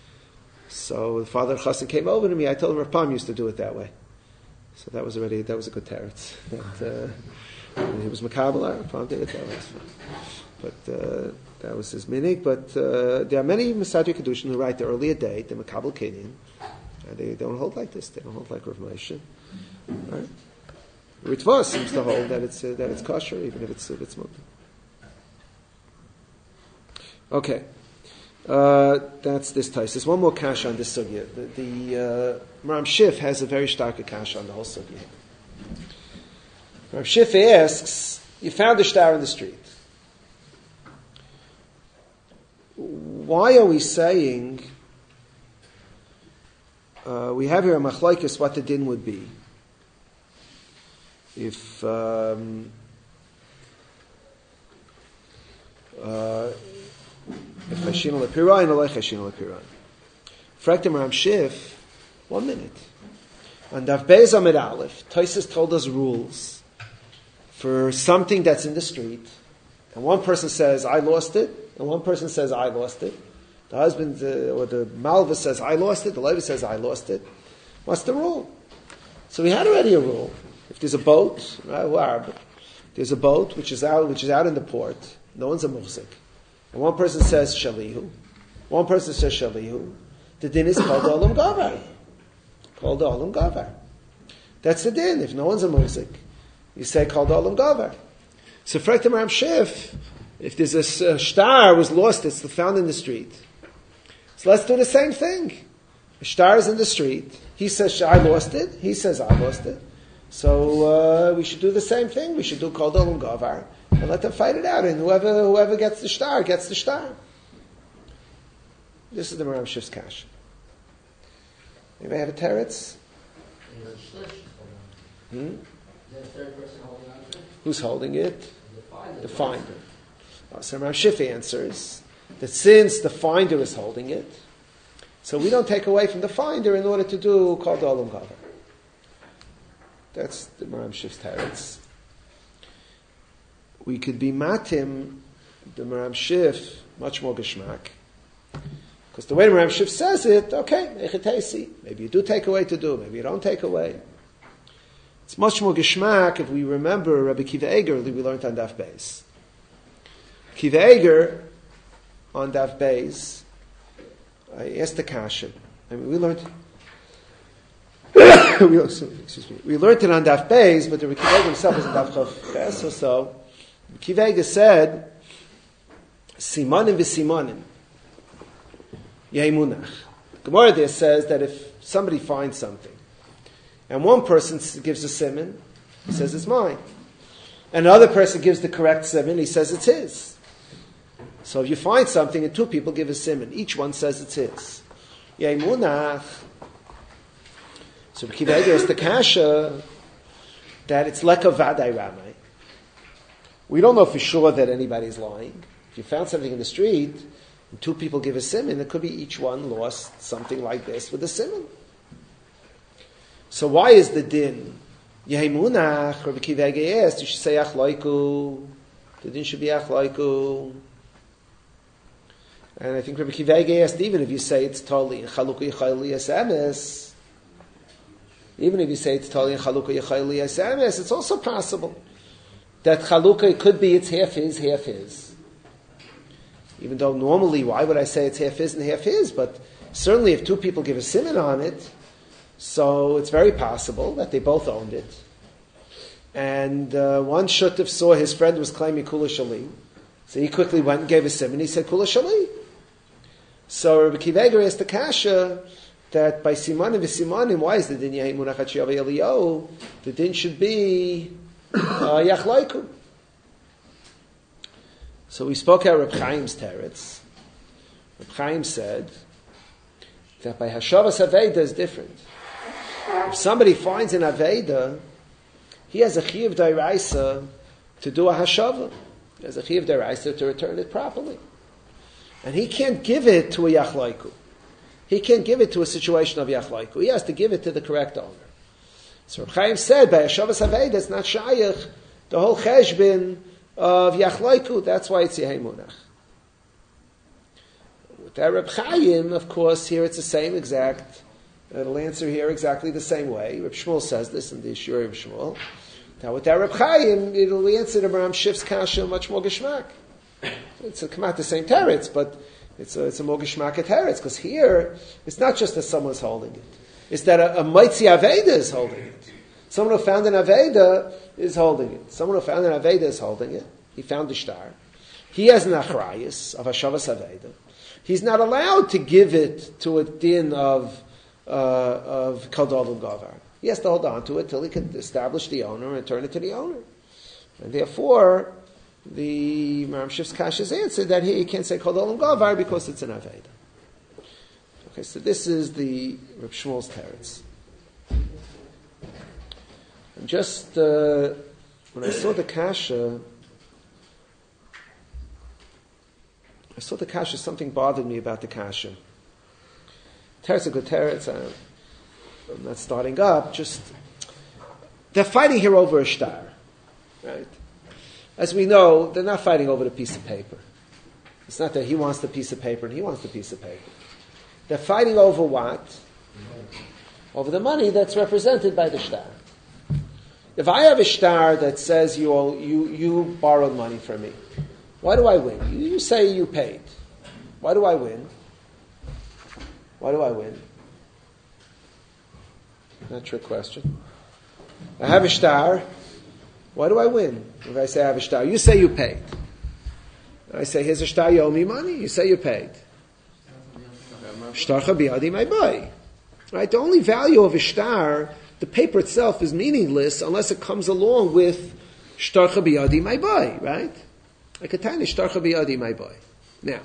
So the father of the Chassan came over to me. I told him Rav Pam used to do it that way. So that was already, that was a good teretz. That, uh, he was Makabel, Rav Pam did it that way. But uh, that was his minig. But uh, there are many Masadri Kedushin who write the earlier date, the Makabel Kinyan, and they don't hold like this. They don't hold like Rav Moshe. Right? Ritva seems to hold that it's uh, that it's kosher, even if it's uh, it's mutter. Okay, uh, that's this tais. There's one more kash on this sugya. The, the uh, Maram Shif has a very stark kash on the whole sugya. Maram Shif asks, you found a shtar in the street. Why are we saying, uh, we have here a machlokes what the din would be if um, uh, if chashin lepiran or like chashin lepiran. Fraktim Ram Shif, one minute. On Daf Beis Amid Aleph, Tosfos told us rules for something that's in the street, and one person says, I lost it, and one person says, I lost it. The husband, uh, or the Malva says, I lost it, the Levi says, I lost it. What's the rule? So we had already a rule. If there's a boat, right, well, there's a boat which is out, which is out in the port, no one's a muhzik. And one person says, Shalihu. One person says, Shalihu. The din is called Olam Gavar. Called Olam Gavar. That's the din. If no one's a muhzik, you say, called Olam Gavar. So, Frektim Ram Shif, if there's a uh, shtar was lost, it's found in the street. So let's do the same thing. A shtar is in the street. He says, I lost it. He says, I lost it. So uh, we should do the same thing. We should do Kol Olam Gavar and let them fight it out. And whoever whoever gets the shtar gets the shtar. This is the Maram Shif's kash. Anybody have a teretz? Hmm? Who's holding it? The finder. Oh, so Maram Shif answers that since the finder is holding it, so we don't take away from the finder in order to do Kol Olam Gavar. That's the Maram Shif's teretz. We could be matim the Maram Shif much more geschmack. Because the way the Maram Shif says it, okay, maybe you do take away to do, maybe you don't take away. It's much more geschmack if we remember Rabbi Kiva Eger that we learned on Daf Beis. Kiva Eger on Daf Beis, I asked the Kasha. I mean, we learned. we, excuse me. We learned it on Daf Beis, but the Rabbi Kiva Eger himself was on Daf Chav Beis or so. Kiva Eger said, "Simanim v'simanim yemunach." Gemara there says that if somebody finds something, and one person gives a siman, he says it's mine. And another person gives the correct siman, he says it's his. So if you find something and two people give a siman, each one says it's his. Yemunach. So Kiva Eger is the kasha that it's like a vaday ramai. We don't know for sure that anybody's lying. If you found something in the street and two people give a siman, it could be each one lost something like this with a siman. So why is the din Yemunach? Rabbi Kiva Eger asked, you should say achlaiku. The din should be achlaiku. And I think Rabbi Kiva Eger asked, even if you say it's totally in Chalukah Yechayli Emes, even if you say it's totally in Chalukah Yechayli Emes, it's also possible that Chalukah could be it's half his, half his. Even though normally, why would I say it's half his and half his? But certainly if two people give a siman on it, so it's very possible that they both owned it. And uh, one shutuf saw his friend was claiming Kula Shali, so he quickly went and gave a siman, he said Kula Shali. So Rabbi Kiva Eger asked the kasha that by simanim v'simanim, why is the din Yemunach Hachiyav Eliyahu? The din should be uh, Yachlaiku. So we spoke out Reb Chaim's teretz. Reb Chaim said that by Hashavas Aveda is different. If somebody finds an Aveda, he has a Chiyuv D'Oraisa to do a Hashava. He has a Chiyuv D'Oraisa to return it properly. And he can't give it to a Yachlaiku. He can't give it to a situation of Yachlaiku. He has to give it to the correct owner. So Reb Chaim said, by Hashavas Aveda, it's not Shayach, the whole Cheshbin of Yachlaiku, that's why it's Yemunach. With that Reb Chaim, of course, here it's the same exact, it'll answer here exactly the same way. Reb Shmuel says this in the Yeshua of Shmuel. Now with that Reb Chaim, it'll answer the Maram Shif's kasha much more geschmack. It's a, come out the same teretz, but it's a, it's a more geschmack teretz, because here, it's not just that someone's holding it. It's that a, a Maitzi Aveda is holding it. Someone who found an Aveda is holding it. Someone who found an Aveda is holding it. He found the shtar. He has an achrayus of Hashavas Aveda. He's not allowed to give it to a din of uh, of Kaldol Gavar. He has to hold on to it till he can establish the owner and return it to the owner. And therefore, the Maram Shif's Kasha's answer that he can't say Kaldol Gavar because it's an Aveda. Okay, so this is the Reb Shmuel's teretz. And just uh, when I saw the kasha, I saw the kasha, something bothered me about the kasha. Teretz a good teretz. I'm not starting up. Just they're fighting here over a shtar, right? As we know, they're not fighting over the piece of paper. It's not that he wants the piece of paper and he wants the piece of paper. They're fighting over what? Over the money that's represented by the shtar. If I have a shtar that says you all, you you borrowed money from me, why do I win? You, you say you paid. Why do I win? Why do I win? Not a trick question. I have a shtar. Why do I win? If I say I have a shtar, you say you paid. I say here's a shtar, you owe me money. You say you paid. Shtar chabiyadi my boy. Right? The only value of a shtar, the paper itself is meaningless unless it comes along with shtar chabiyadi my boy. Right? Like a tiny shtar chabiyadi my boy. Now,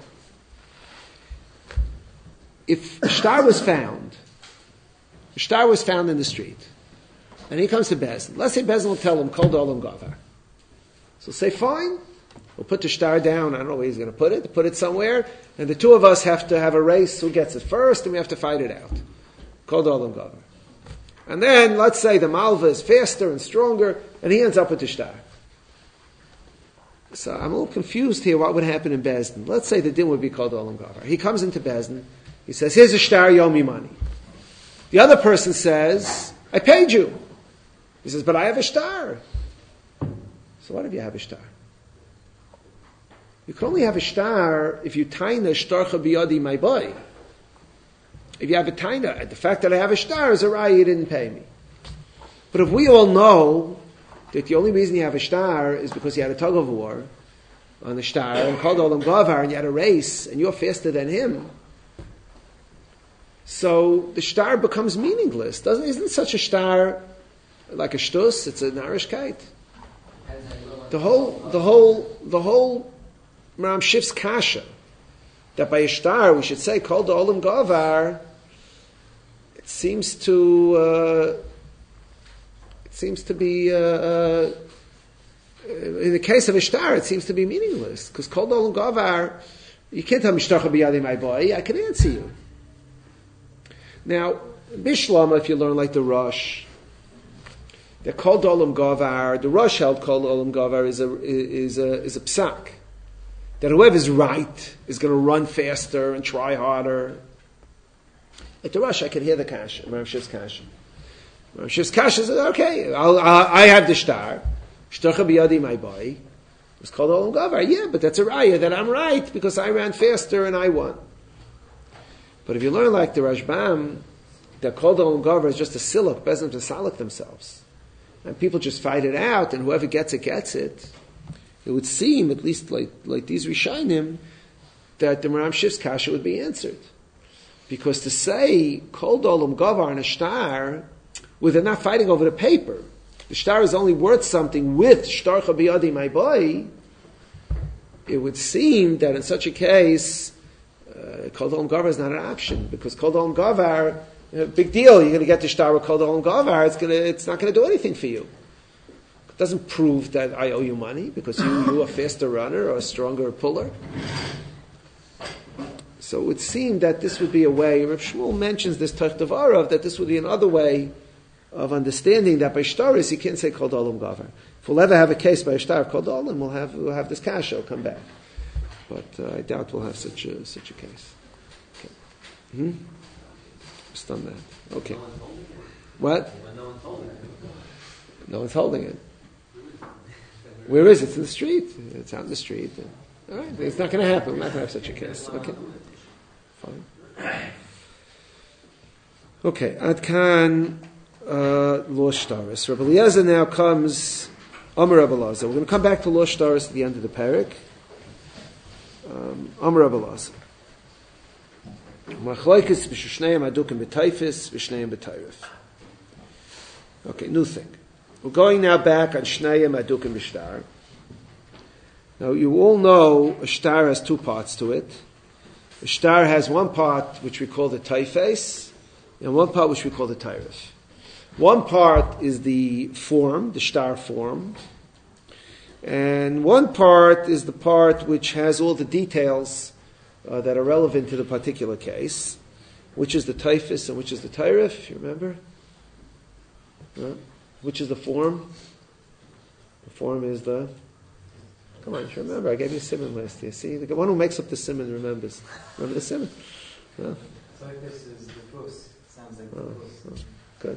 if a shtar was found, a shtar was found in the street, and he comes to Bezdin. Let's say Bezdin will tell him, Kol Dolam Gavar. So say, fine, we'll put the shtar down, I don't know where he's going to put it, put it somewhere, and the two of us have to have a race who gets it first, and we have to fight it out. Kol Dolam Gavar. And then, let's say the malva is faster and stronger, and he ends up with the shtar. So I'm a little confused here what would happen in Bezdin. Let's say the din would be called Olam Gavar. He comes into Bezdin, he says, here's a shtar, you owe me money. The other person says, I paid you. He says, but I have a shtar. So what if you have a shtar? You can only have a shtar if you taina shtarcha biyadi my boy. If you have a taina, the fact that I have a shtar is a raya you didn't pay me. But if we all know that the only reason you have a shtar is because you had a tug of war on the shtar and called Olam Gavar and you had a race and you're faster than him, so the shtar becomes meaningless. Doesn't isn't such a shtar like a shtus? It's a narishkeit. The whole, the whole, the whole Ram Shif's kasha that by a shtar we should say called Olam Gavar. It seems to. Uh, It seems to be, uh, uh, in the case of Ishtar, it seems to be meaningless. Because Kol Olam Gavar, you can't tell me Ishtar B'yadi my boy, I can answer you. Now, Bishlama, if you learn like the Rosh, the Kol Olam Gavar, the Rosh held Kol Olam Gavar is a, is a, is a psak. That whoever's right is going to run faster and try harder. At the Rosh, I can hear the kasha, Rav Shiv's kasha. Shiv's kasha says, okay, I'll, I'll, I have the shtar. Shtarcha biyadi my boy. It's called Olam Gavar. Yeah, but that's a raya that I'm right because I ran faster and I won. But if you learn like the Rashbam, that called Olam Gavar is just a siluk, bezdin to salak themselves. And people just fight it out and whoever gets it, gets it. It would seem, at least like, like these Rishonim, that the Ram Shiv's kasha would be answered. Because to say, called Olam Gavar and a shtar, where they're not fighting over the paper. The shtar is only worth something with shtarcha biyadi my boy. It would seem that in such a case, uh, Kol Olam Gavar is not an option because Kol Olam Gavar, uh, big deal. You're going to get the shtar with Kol Olam Gavar. It's going to, it's not going to do anything for you. It doesn't prove that I owe you money because you you are a faster runner or a stronger puller. So it would seem that this would be a way. Rav Shmuel mentions this Tach Devarav that this would be another way of understanding that by shtaris you can't say Kol Olam Gavar. If we'll ever have a case by shtar Kol Olam, we'll have we'll have this kasha will come back. But uh, I doubt we'll have such a such a case. Okay. Hmm? Just done that. Okay. What? No one's holding it. Where is it? It's in the street. It's out in the street. All right. It's not going to happen. We're not going to have such a case. Okay. Fine. Okay. Adkan. Uh, Lo Shtaris. Rabbi Eliezer now comes. Amar Rabbi Eliezer. We're going to come back to Lo Shtaris at the end of the parak. Um, Amar Rabbi Eliezer. Machlokes b'shneim adukim b'taifis b'shneim b'tayrif. Okay, new thing. We're going now back on shneim adukim b'shtar. Now you all know a shtar has two parts to it. A shtar has one part which we call the taifis, and one part which we call the tayrif. One part is the form, the shtar form, and one part is the part which has all the details uh, that are relevant to the particular case, which is the taifis and which is the tayrif, you remember? Uh, which is the form? The form is the... Come on, you remember, I gave you a simon last year. See, the one who makes up the simon remembers. Remember the simon? Uh, Taifis is the fus. Sounds like the oh, fus. oh, good.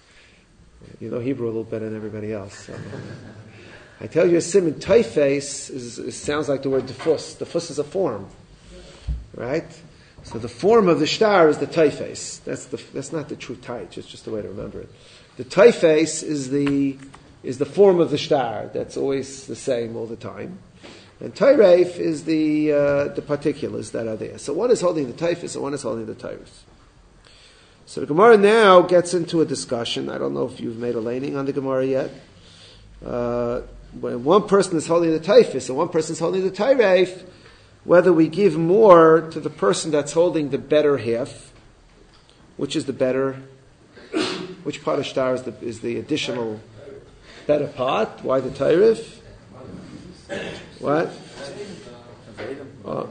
You know Hebrew a little better than everybody else. So. I tell you, a simon taifes is, is sounds like the word defus. Defus is a form, right? So the form of the shtar is the taifes. That's the that's not the true taich. It's just the way to remember it. The taifes is the is the form of the shtar. That's always the same all the time. And tayref is the uh, the particulars that are there. So one is holding the taifes and one is holding the tayrus. So the Gemara now gets into a discussion. I don't know if you've made a laning on the Gemara yet. Uh, when one person is holding the taifis and one person is holding the tayref, whether we give more to the person that's holding the better half, which is the better, which part of shtar is the, is the additional better part? Why the tayref? What? Uh,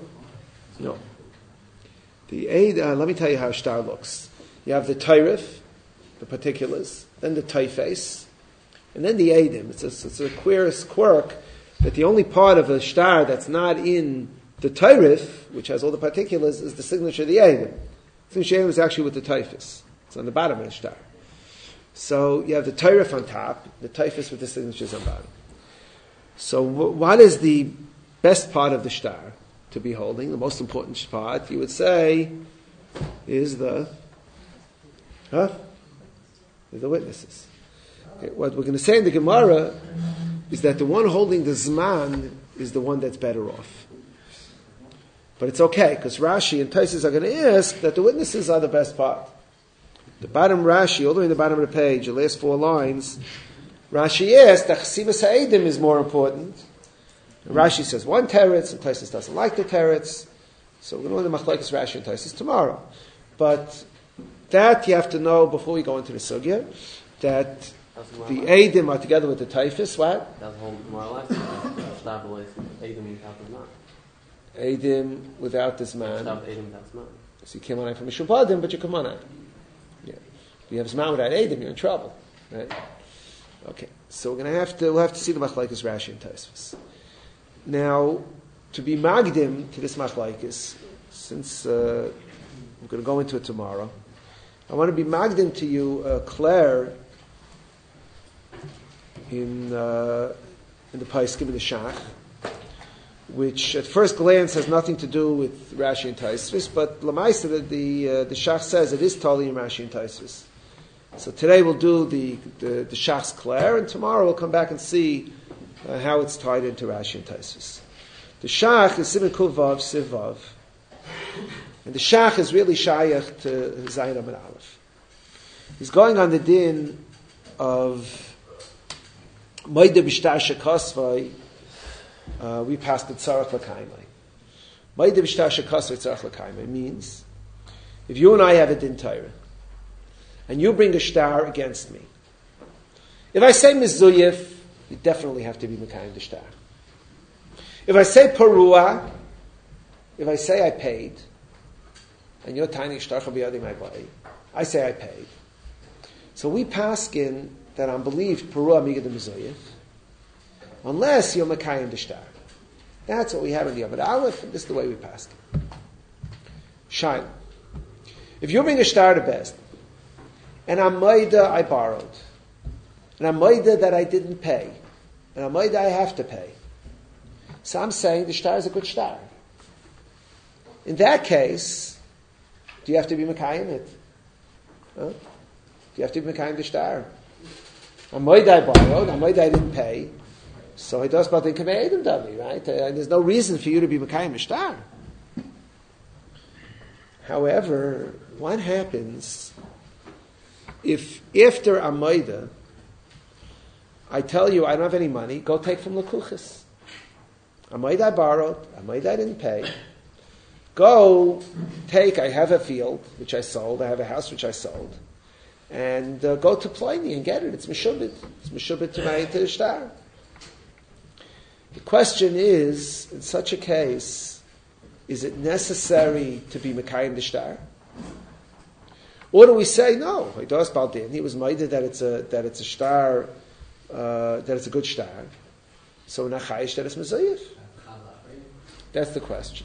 no. The aid, uh, let me tell you how shtar looks. You have the tayref, the particulars, then the typhus, and then the Eidim. It's a, it's a queerest quirk that the only part of a shtar that's not in the Tairif, which has all the particulars, is the signature of the Eidim. The signature of the Eidim is actually with the typhus. It's on the bottom of the shtar. So you have the Tairif on top, the typhus with the signatures on bottom. So w- what is the best part of the shtar to be holding? The most important part, you would say, is the, huh? Is the witnesses. Okay, what we're going to say in the Gemara is that the one holding the Zman is the one that's better off. But it's okay, because Rashi and Taisus are going to ask that the witnesses are the best part. The bottom Rashi, all the way in the bottom of the page, the last four lines, Rashi asks that Chesivas Ha'edim is more important. And Rashi says one teretz, and Taisus doesn't like the teretz. So we're going to learn the Machlokes Rashi and Taisus tomorrow. But that you have to know before we go into the sugya, that the Eidim are together with the typhus. What? That's the whole moralized. Eidim without the man. Eidim without this man. Eidim without man. So you came on from Mishubadim, but you come on out. Yeah. If you have Zman without Eidim, you're in trouble. Right? Okay. So we're going to have to, we'll have to see the Machlokes Rashi and Taisus. Now, to be magdim to this Machlokes, since uh, we're going to go into it tomorrow, I want to be magdim to you, uh, Claire, in uh, in the Paiskim in the Shach, which at first glance has nothing to do with Rashi and Taisvis, but Lamaisa, the the, uh, the Shach says it is totally in Rashi and Taisvis. So today we'll do the the, the Shach's Claire, and tomorrow we'll come back and see uh, how it's tied into Rashi and Taisvis. The Shach is Siman Kuvav Sivav, and the Shach is really Shayach to Zayin Amud Aleph. He's going on the din of Moide B'shtar Shekosvai. Uh, we passed the Tzarech L'Kaimai. Moide B'shtar Shekosvai Tzarech L'Kaimai means if you and I have a din Torah and you bring a shtar against me, if I say Mizuyif, you definitely have to be Mekayim the shtar. If I say Parua, if I say I paid, and you're tiny shtar Chabiyadi my body, I say I paid. So we paskin that I'm believed Parua Migad Mizuyif, unless you're Mekayim the shtar. That's what we have in the Amud Aleph, and this is the way we paskin. Shine. If you bring a shtar to best, and I'm Maida I borrowed, and I'm Maida that I didn't pay, and I'm Maida I have to pay, so I'm saying the shtar is a good shtar. In that case, do you have to be Mekayim it? Huh? Do you have to be Mekayim the shtar? I'm Maida I borrowed, I'm Maida I didn't pay, so he does Batin Kamei Eidim Davi, right? And there's no reason for you to be Mekayim the shtar. However, what happens if after Amaida, I tell you I don't have any money, go take from Lekuchis. Amaida I borrowed, Amaida I didn't pay. Go take, I have a field which I sold, I have a house which I sold, and uh, go to Pliny and get it. It's Meshubit. It's Meshubit to my to the shtar. The question is, in such a case, is it necessary to be Mekayim the shtar? Or do we say no? He does Baldin. He was minded that it's a that it's a shtar, uh, that it's a good shtar. So we're not chayish that it's mezayif. That's the question.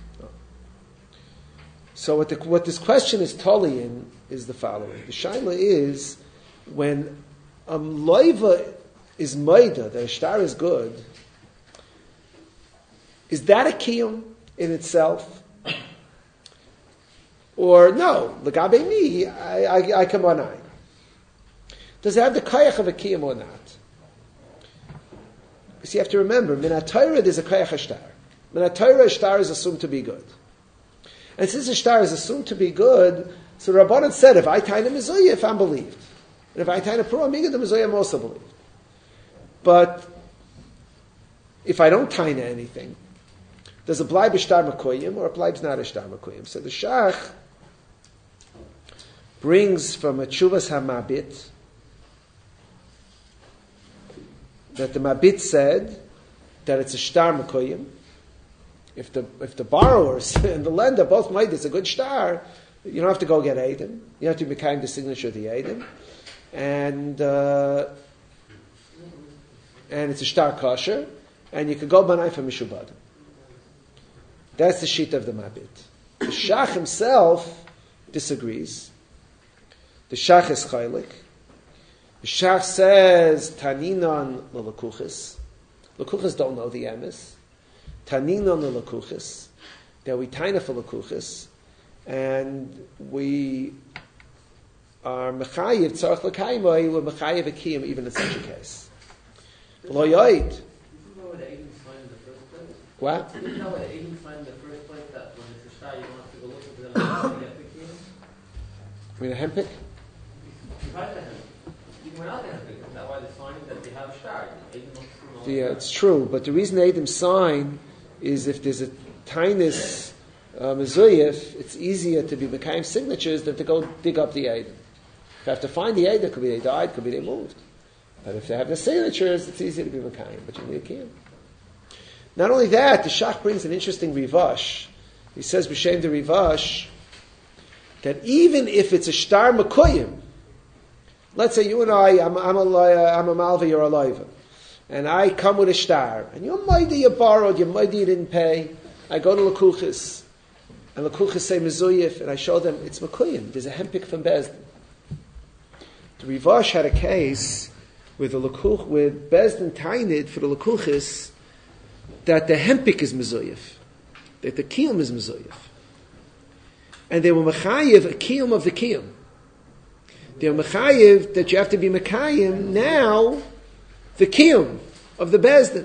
So what the, what this question is totally in is the following: the shaila is when a loiva is maida that a shtar is good. Is that a kiyum in itself? Or no, legabe me, I, I, I come on I. Does it have the kayach of a kiyum or not? Because you have to remember, min ha-Torah there's a kayach hashtar. Min ha-Torah, a shtar is assumed to be good. And since a shtar is assumed to be good, so Rabbanan said, if I tie the mizuyah, I'm believed. And if I tie the purah migad, the mizuyah, I'm also believed. But if I don't tie to anything, does it bleibe shtar makoyim or it bleibes not a shtar makoyim? So the Shach brings from a Tshuvas HaMabit that the Mabit said that it's a shtar makoyim. If the if the borrowers and the lender both made it's a good shtar, You don't have to go get Eidim. You have to be kind of the signature of the Eidim. And, uh, and it's a star kosher. And you could go banai for Mishubadim. That's the sheet of the Mabit. The Shach himself disagrees. The Shach is chaylik. The Shach says, Taninon l'lakuchis. Lakuchis don't know the emes. Taninon l'lakuchis. That we taina for lakuchis. And we are mechayiv tzarech l'kaimoi, we're mechayiv a kiyum even in such a case. Lo yoid. What? Did you know what Aiden find in the first place that when it's a shtar, you don't have to go look into them to get the key? You mean a hempik? You find the hempik. You went out the hempik. Is that why they're signing that they have a shtar? Aiden wants to know. Yeah, it's true. But the reason Aiden sign is if there's a tinus uh, mezuyif, it's easier to be Mekayim signatures than to go dig up the Aiden. If you have to find the Aiden, it could be they died, could be they moved. But if they have the signatures, it's easier to be Mekayim. But you need a kiyum. Not only that, the Shach brings an interesting rivash. He says, b'shem the rivash, that even if it's a shtar makuyim, let's say you and I, I'm, I'm a, I'm a malva, you're a loiva, and I come with a shtar, and you're mighty, you borrowed, you're mighty, you didn't pay. I go to Lakuchis, and Lakuchis say mezuyif, and I show them it's makuyim. There's a hempik from Bezdin. The rivash had a case with a Lakuch, with Bezdin tainid for the Lakuchis, that the hempik is mezuyif, that the kiyum is mezuyif, and they were mechayiv a kiyum of the kiyum. They were mechayiv that you have to be mekayim now the kiyum of the bezdin.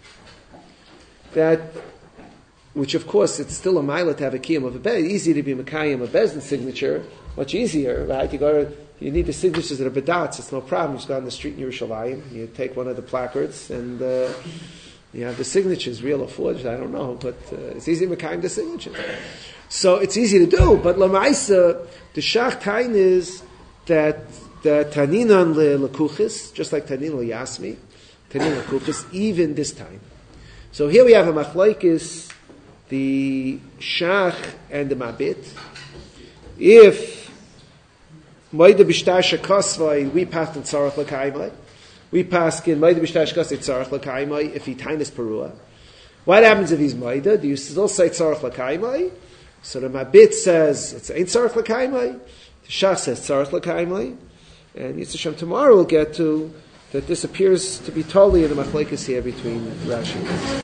That, which of course it's still a mila to have a kiyum of a bezdin. Easy to be mekayim a bezdin signature, much easier, right? You go to, you need the signatures of the bedats. It's no problem. You just go on the street in Yerushalayim, you take one of the placards and. Uh, You have the signatures, real or forged, I don't know, but uh, it's easy to kind the signatures. So it's easy to do, but Lamaisa, the Shach Tain is that the Taninan le'lakuchis, just like Tanin le'yasmi, Tanin le'lakuchis, even this time. So here we have a machlaikis, the Shach and the Mabit. If Moida Bishtar Shakosvai, we passed in Tzarech L'Kaimai, we pass in Maida B'Shtash Kasei Tzarech L'Kaimai if he tainis Perua. What happens if he's Maida? Do you still say Tzarech L'Kaimai? So the Mabit says it's ain't Tzarech L'Kaimai. The Shach says Tzarech L'Kaimai. And Yitzhak Shem tomorrow we'll get to that this appears to be totally in the machlekes here between Rashi and